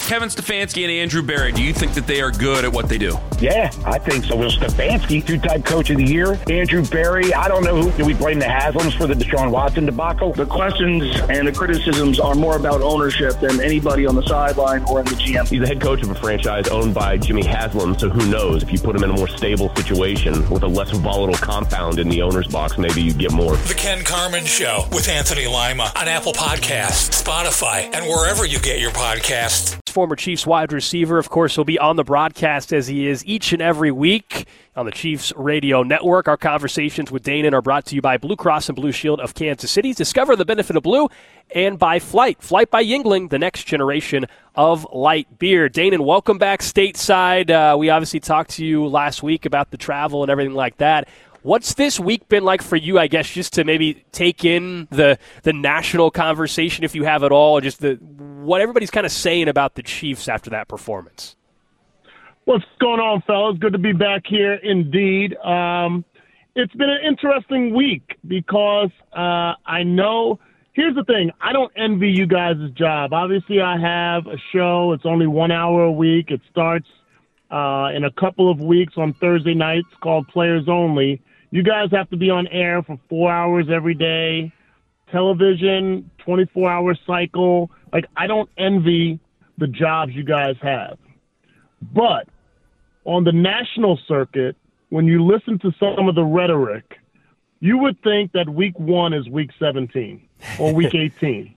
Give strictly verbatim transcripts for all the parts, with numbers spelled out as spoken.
Kevin Stefanski and Andrew Berry, do you think that they are good at what they do? Yeah, I think so. Well, Stefanski, two-time coach of the year. Andrew Berry, I don't know who. Do we blame the Haslams for the Deshaun Watson debacle? The questions and the criticisms are more about ownership than anybody on the sideline or in the G M. He's the head coach of a franchise owned by Jimmy Haslam, so who knows? If you put him in a more stable situation with a less volatile compound in the owner's box, maybe you get more. The Ken Carman Show with Anthony Lima on Apple Podcasts, Spotify, and wherever you get your podcasts. Former Chiefs wide receiver, of course, will be on the broadcast as he is each and every week on the Chiefs Radio Network. Our conversations with Danon are brought to you by Blue Cross and Blue Shield of Kansas City. Discover the benefit of blue, and by Flight. Flight by Yuengling, the next generation of light beer. Danon, welcome back stateside. Uh, we obviously talked to you last week about the travel and everything like that. What's this week been like for you, I guess, just to maybe take in the the national conversation, if you have it all, just the what everybody's kind of saying about the Chiefs after that performance? What's going on, fellas? Good to be back here indeed. Um, it's been an interesting week because uh, I know – here's the thing. I don't envy you guys' job. Obviously, I have a show. It's only one hour a week. It starts uh, in a couple of weeks on Thursday nights called Players Only. You guys have to be on air for four hours every day, television, twenty-four hour cycle. Like, I don't envy the jobs you guys have. But on the national circuit, when you listen to some of the rhetoric, you would think that week one is week seventeen or week eighteen.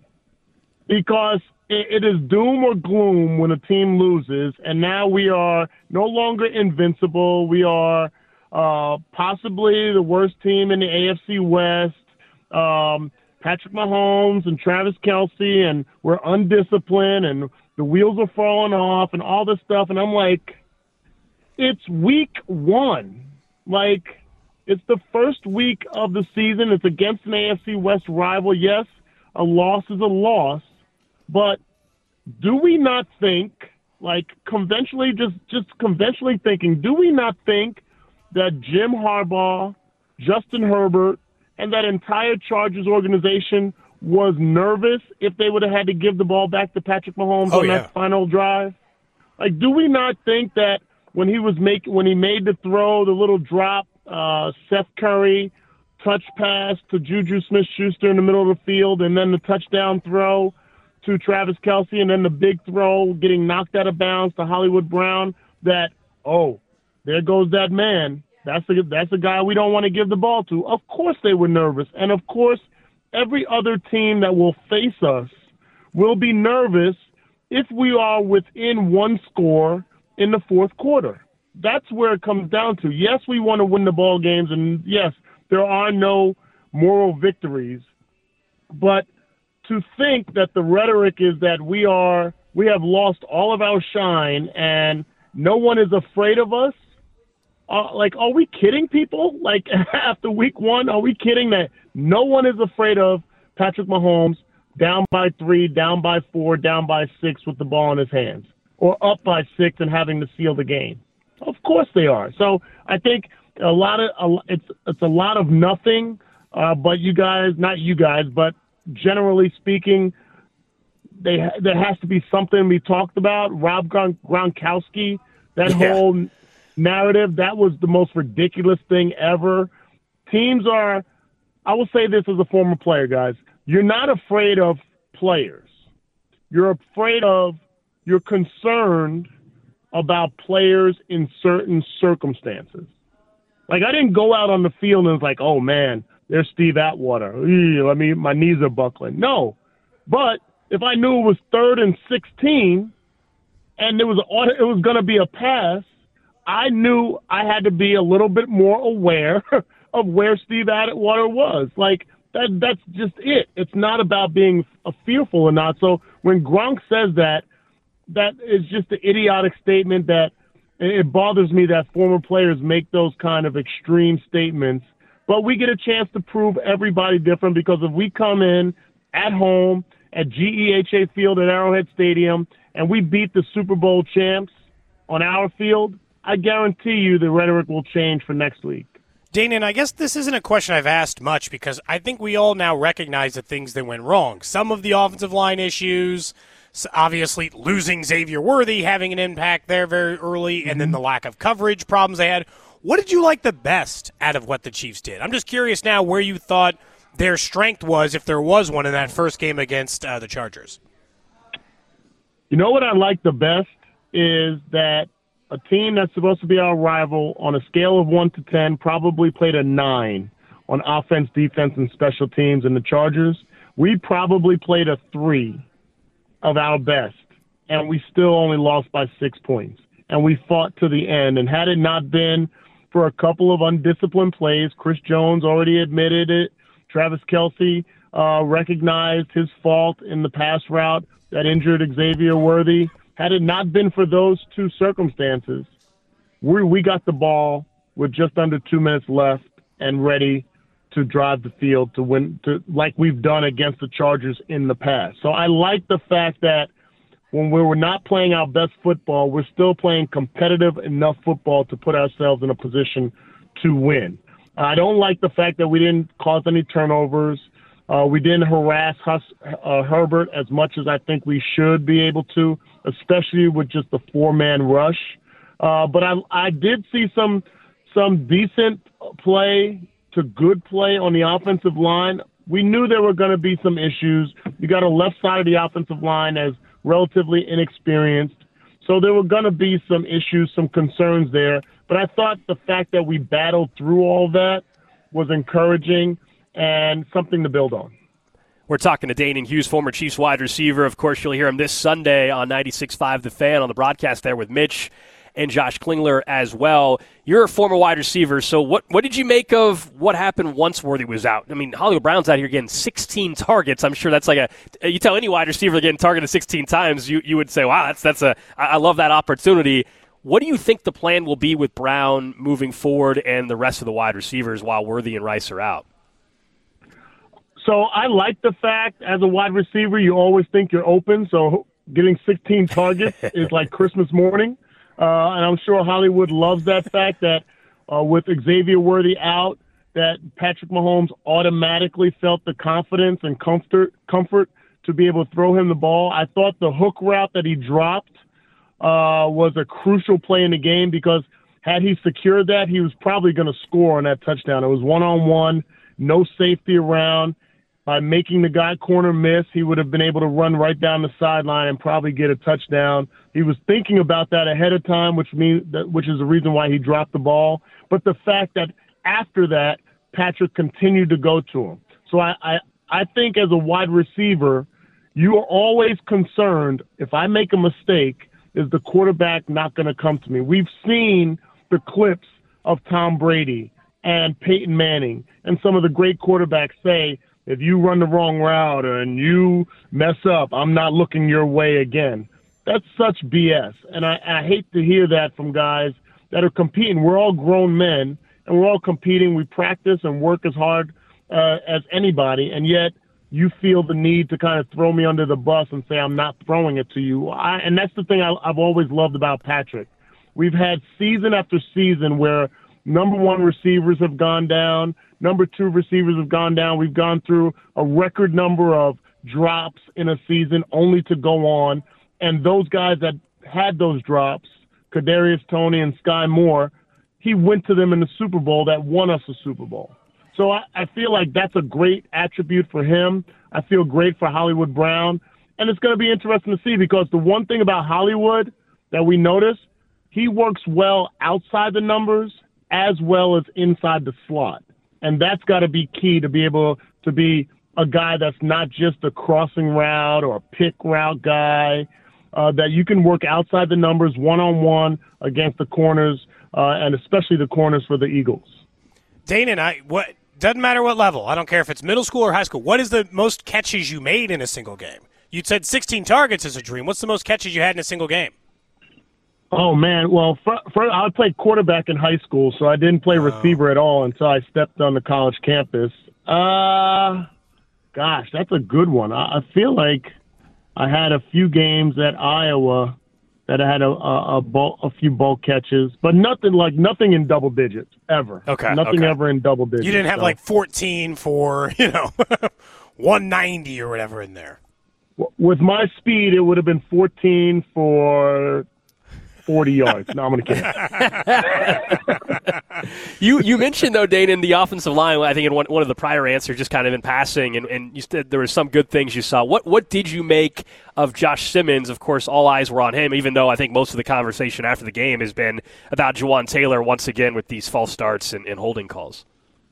Because it, it is doom or gloom when a team loses, and now we are no longer invincible. We are Uh, possibly the worst team in the A F C West. Um, Patrick Mahomes and Travis Kelce, and we're undisciplined, and the wheels are falling off, and all this stuff. And I'm like, it's week one. Like, it's the first week of the season. It's against an A F C West rival. Yes, a loss is a loss, but do we not think, like conventionally, just just conventionally thinking, do we not think that Jim Harbaugh, Justin Herbert, and that entire Chargers organization was nervous if they would have had to give the ball back to Patrick Mahomes oh, on yeah. that final drive? Like, do we not think that when he was make, when he made the throw, the little drop, uh, Seth Curry touch pass to Juju Smith-Schuster in the middle of the field, and then the touchdown throw to Travis Kelce, and then the big throw getting knocked out of bounds to Hollywood Brown, that, oh, there goes that man. That's the that's the guy we don't want to give the ball to. Of course they were nervous. And, of course, every other team that will face us will be nervous if we are within one score in the fourth quarter. That's where it comes down to. Yes, we want to win the ball games, and, yes, there are no moral victories. But to think that the rhetoric is that we are we have lost all of our shine and no one is afraid of us, Uh, like, are we kidding people? Like, after week one, are we kidding that no one is afraid of Patrick Mahomes down by three, down by four, down by six with the ball in his hands, or up by six and having to seal the game? Of course they are. So I think a lot of a, it's it's a lot of nothing. Uh, but you guys, not you guys, but generally speaking, they there has to be something we talked about. Rob Gron- Gronkowski, that yeah. whole narrative, that was the most ridiculous thing ever. Teams are, I will say this as a former player, guys, you're not afraid of players. You're afraid of, you're concerned about players in certain circumstances. Like, I didn't go out on the field and was like, oh man, there's Steve Atwater. I mean, my knees are buckling. No, but if I knew it was third and sixteen and it was, it was going to be a pass, I knew I had to be a little bit more aware of where Steve Atwater was. Like, that, that's just it. It's not about being a fearful or not. So when Gronk says that, that is just an idiotic statement that it bothers me that former players make those kind of extreme statements. But we get a chance to prove everybody different, because if we come in at home at G E H A Field at Arrowhead Stadium and we beat the Super Bowl champs on our field, I guarantee you the rhetoric will change for next week. Danon, I guess this isn't a question I've asked much, because I think we all now recognize the things that went wrong. Some of the offensive line issues, So obviously, losing Xavier Worthy, having an impact there very early, and then the lack of coverage problems they had. What did you like the best out of what the Chiefs did? I'm just curious now where you thought their strength was, if there was one, in that first game against uh, the Chargers. You know what I like the best is that a team that's supposed to be our rival on a scale of one to ten probably played a nine on offense, defense, and special teams in the Chargers. We probably played a three of our best, and we still only lost by six points. And we fought to the end. And had it not been for a couple of undisciplined plays, Chris Jones already admitted it, Travis Kelce uh, recognized his fault in the pass route that injured Xavier Worthy. Had it not been for those two circumstances, we we got the ball with just under two minutes left and ready to drive the field to win, to like we've done against the Chargers in the past. So I like the fact that when we were not playing our best football, we're still playing competitive enough football to put ourselves in a position to win. I don't like the fact that we didn't cause any turnovers. Uh, we didn't harass Hus, uh, Herbert as much as I think we should be able to, especially with just the four-man rush. Uh, but I, I did see some some decent play to good play on the offensive line. We knew there were going to be some issues. You got a left side of the offensive line as relatively inexperienced. So there were going to be some issues, some concerns there. But I thought the fact that we battled through all that was encouraging and something to build on. We're talking to Danan Hughes, former Chiefs wide receiver. Of course, you'll hear him this Sunday on ninety-six point five The Fan on the broadcast there with Mitch and Josh Klingler as well. You're a former wide receiver, so what, what did you make of what happened once Worthy was out? I mean, Hollywood Brown's out here getting sixteen targets. I'm sure that's like a – you tell any wide receiver getting targeted sixteen times, you, you would say, wow, that's that's a – I love that opportunity. What do you think the plan will be with Brown moving forward and the rest of the wide receivers while Worthy and Rice are out? So I like the fact as a wide receiver, you always think you're open. So getting sixteen targets is like Christmas morning. Uh, and I'm sure Hollywood loves that fact that uh, with Xavier Worthy out, that Patrick Mahomes automatically felt the confidence and comfort comfort to be able to throw him the ball. I thought the hook route that he dropped uh, was a crucial play in the game because had he secured that, he was probably going to score on that touchdown. It was one-on-one, no safety around. By making the guy corner miss, he would have been able to run right down the sideline and probably get a touchdown. He was thinking about that ahead of time, which means that, which is the reason why he dropped the ball. But the fact that after that, Patrick continued to go to him. So I, I, I think as a wide receiver, you are always concerned, if I make a mistake, is the quarterback not going to come to me? We've seen the clips of Tom Brady and Peyton Manning and some of the great quarterbacks say, if you run the wrong route and you mess up, I'm not looking your way again. That's such B S. And I, I hate to hear that from guys that are competing. We're all grown men, and we're all competing. We practice and work as hard uh, as anybody, and yet you feel the need to kind of throw me under the bus and say I'm not throwing it to you. I, and that's the thing I, I've always loved about Patrick. We've had season after season where number one receivers have gone down, number two receivers have gone down. We've gone through a record number of drops in a season only to go on. And those guys that had those drops, Kadarius Toney and Sky Moore, he went to them in the Super Bowl that won us a Super Bowl. So I, I feel like that's a great attribute for him. I feel great for Hollywood Brown. And it's going to be interesting to see because the one thing about Hollywood that we notice, he works well outside the numbers as well as inside the slot. And that's got to be key to be able to be a guy that's not just a crossing route or a pick route guy, uh, that you can work outside the numbers one-on-one against the corners, uh, and especially the corners for the Eagles. Danan, I what doesn't matter what level. I don't care if it's middle school or high school. What is the most catches you made in a single game? You said sixteen targets is a dream. What's the most catches you had in a single game? Oh, man. Well, for, for, I played quarterback in high school, so I didn't play receiver at all until I stepped on the college campus. Uh, gosh, that's a good one. I, I feel like I had a few games at Iowa that I had a, a, a, bulk, a few bulk catches, but nothing like nothing in double digits ever. Okay. Nothing okay. ever in double digits. You didn't have so. like fourteen for, you know, one ninety or whatever in there. With my speed, it would have been fourteen for forty yards. No, I'm going to kid. you you mentioned, though, Dane, in the offensive line, I think in one, one of the prior answers, just kind of in passing, and, and you said there were some good things you saw. What what did you make of Josh Simmons? Of course, all eyes were on him, even though I think most of the conversation after the game has been about Juwan Taylor once again with these false starts and, and holding calls.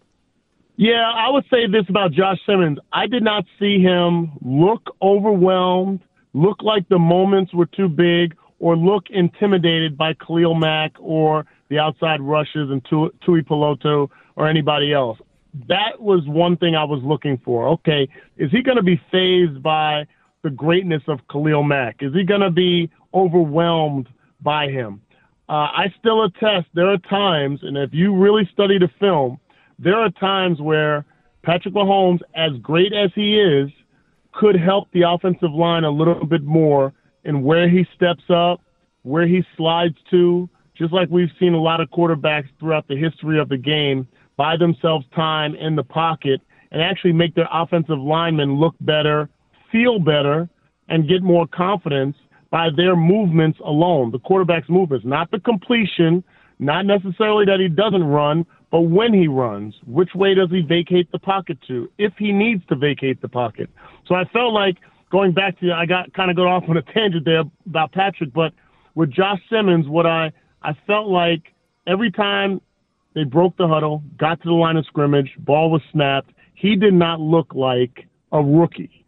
Yeah, I would say this about Josh Simmons. I did not see him look overwhelmed, look like the moments were too big, or look intimidated by Khalil Mack or the outside rushes and Tu- Tui Peloto or anybody else. That was one thing I was looking for. Okay, is he going to be fazed by the greatness of Khalil Mack? Is he going to be overwhelmed by him? Uh, I still attest there are times, and if you really study the film, there are times where Patrick Mahomes, as great as he is, could help the offensive line a little bit more in where he steps up, where he slides to, just like we've seen a lot of quarterbacks throughout the history of the game buy themselves time in the pocket and actually make their offensive linemen look better, feel better, and get more confidence by their movements alone, the quarterback's movements, not the completion, not necessarily that he doesn't run, but when he runs, which way does he vacate the pocket to, if he needs to vacate the pocket. So I felt like, going back to, I got kind of got off on a tangent there about Patrick, but with Josh Simmons, what I, I felt like every time they broke the huddle, got to the line of scrimmage, ball was snapped, he did not look like a rookie.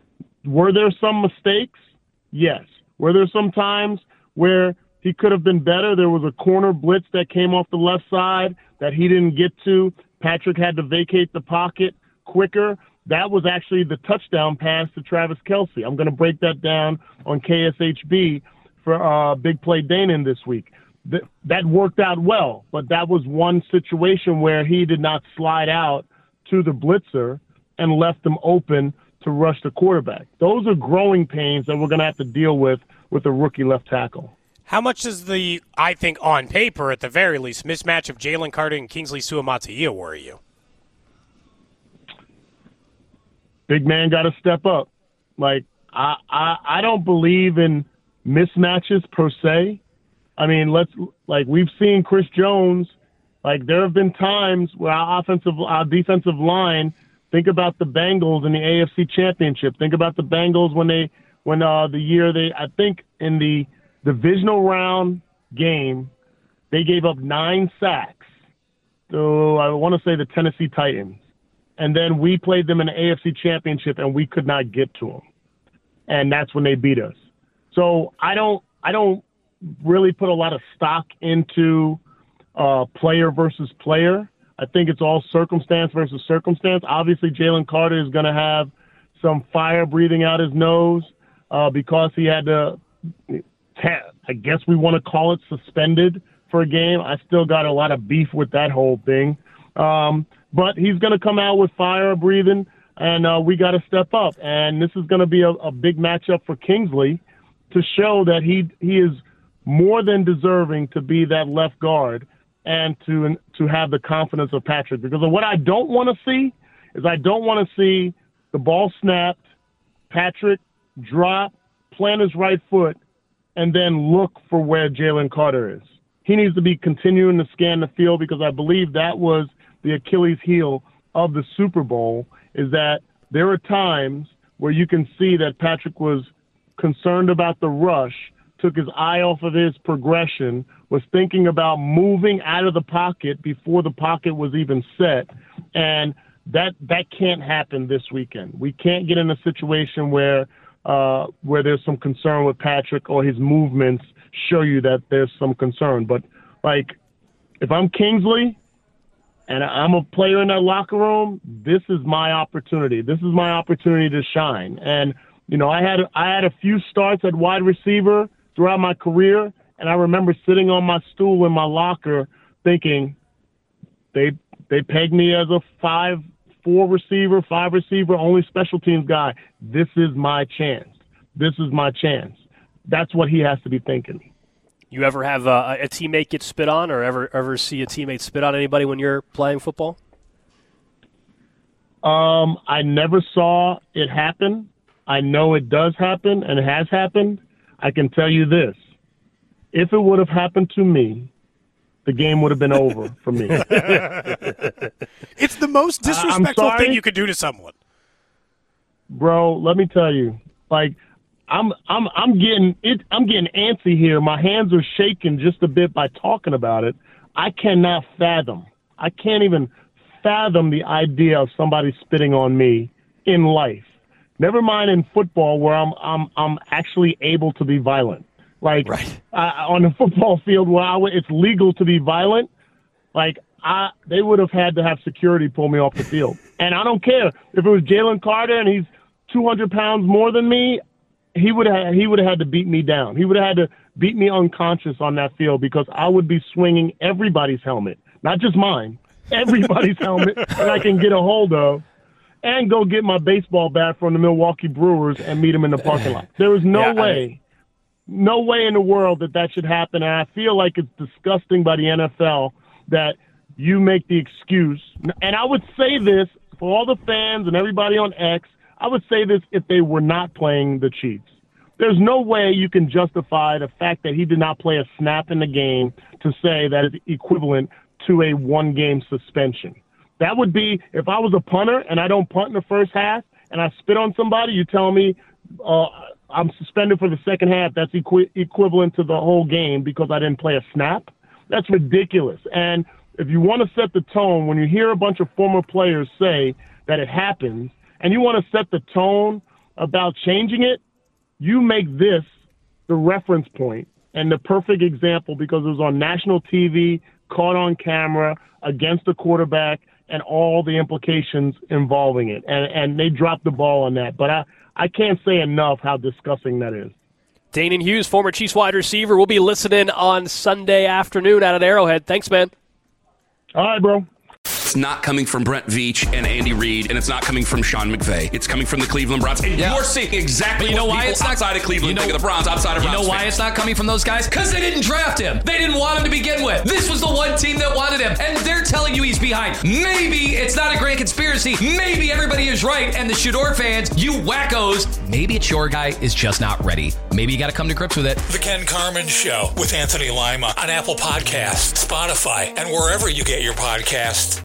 Were there some mistakes? Yes. Were there some times where he could have been better? There was a corner blitz that came off the left side that he didn't get to. Patrick had to vacate the pocket quicker. That was actually the touchdown pass to Travis Kelce. I'm going to break that down on K S H B for uh, Big Play Danon this week. Th- that worked out well, but that was one situation where he did not slide out to the blitzer and left them open to rush the quarterback. Those are growing pains that we're going to have to deal with with a rookie left tackle. How much does the, I think on paper at the very least, mismatch of Jalen Carter and Kingsley Suamataia worry you? Big man got to step up. Like, I, I I don't believe in mismatches per se. I mean, let's like we've seen Chris Jones. Like, there have been times where our offensive, our defensive line. Think about the Bengals in the A F C Championship. Think about the Bengals when they when uh, the year they I think in the divisional round game they gave up nine sacks. So I want to say the Tennessee Titans. And then we played them in the A F C Championship, and we could not get to them. And that's when they beat us. So I don't, I don't really put a lot of stock into uh, player versus player. I think it's all circumstance versus circumstance. Obviously, Jalen Carter is going to have some fire breathing out his nose uh, because he had to, I guess we want to call it suspended for a game. I still got a lot of beef with that whole thing. Um, but he's going to come out with fire breathing, and uh, we got to step up. And this is going to be a, a big matchup for Kingsley to show that he he is more than deserving to be that left guard and to to have the confidence of Patrick. Because of what I don't want to see is I don't want to see the ball snapped, Patrick drop, plant his right foot, and then look for where Jalen Carter is. He needs to be continuing to scan the field, because I believe that was the Achilles heel of the Super Bowl, is that there are times where you can see that Patrick was concerned about the rush, took his eye off of his progression, was thinking about moving out of the pocket before the pocket was even set. And that that can't happen this weekend. We can't get in a situation where uh, where there's some concern with Patrick or his movements show you that there's some concern. But, like, if I'm Kingsley and I'm a player in that locker room, this is my opportunity. This is my opportunity to shine. And, you know, I had I had a few starts at wide receiver throughout my career, and I remember sitting on my stool in my locker thinking, they they pegged me as a five four receiver, five receiver, only special teams guy. This is my chance. This is my chance. That's what he has to be thinking. You ever have a, a teammate get spit on, or ever ever see a teammate spit on anybody when you're playing football? Um, I never saw it happen. I know it does happen and it has happened. I can tell you this. If it would have happened to me, the game would have been over for me. It's the most disrespectful uh, thing you could do to someone. Bro, let me tell you. Like, I'm I'm I'm getting it I'm getting antsy here. My hands are shaking just a bit by talking about it. I cannot fathom. I can't even fathom the idea of somebody spitting on me in life. Never mind in football where I'm I'm I'm actually able to be violent. Like right. uh, on the football field where I w- it's legal to be violent, like I they would have had to have security pull me off the field. And I don't care if it was Jalen Carter and he's two hundred pounds more than me, he would have he would have had to beat me down. He would have had to beat me unconscious on that field because I would be swinging everybody's helmet, not just mine, everybody's helmet that I can get a hold of, and go get my baseball bat from the Milwaukee Brewers and meet him in the parking lot. There is no yeah, way. I mean, No way in the world that that should happen, and I feel like it's disgusting by the N F L that you make the excuse. And I would say this for all the fans and everybody on X, I would say this if they were not playing the Chiefs. There's no way you can justify the fact that he did not play a snap in the game to say that it's equivalent to a one-game suspension. That would be, if I was a punter and I don't punt in the first half and I spit on somebody, you tell me uh, – I'm suspended for the second half. That's equi- equivalent to the whole game because I didn't play a snap. That's ridiculous. And if you want to set the tone, when you hear a bunch of former players say that it happens, and you want to set the tone about changing it, you make this the reference point and the perfect example because it was on national T V, caught on camera, against the quarterback, and all the implications involving it. And, and they dropped the ball on that. But I, I can't say enough how disgusting that is. Danon Hughes, former Chiefs wide receiver, will be listening on Sunday afternoon out at Arrowhead. Thanks, man. All right, bro. It's not coming from Brent Veach and Andy Reid, and it's not coming from Sean McVay. It's coming from the Cleveland Browns. And yeah. you're seeing exactly you know what why people it's not, outside of Cleveland you know, think of the Browns, outside of You Browns know why fans. it's not coming from those guys? Because they didn't draft him. They didn't want him to begin with. This was the one team that wanted him, and they're telling you he's behind. Maybe it's not a grand conspiracy. Maybe everybody is right, and the Shador fans, you wackos, maybe it's your guy is just not ready. Maybe you got to come to grips with it. The Ken Carman Show with Anthony Lima on Apple Podcasts, Spotify, and wherever you get your podcasts.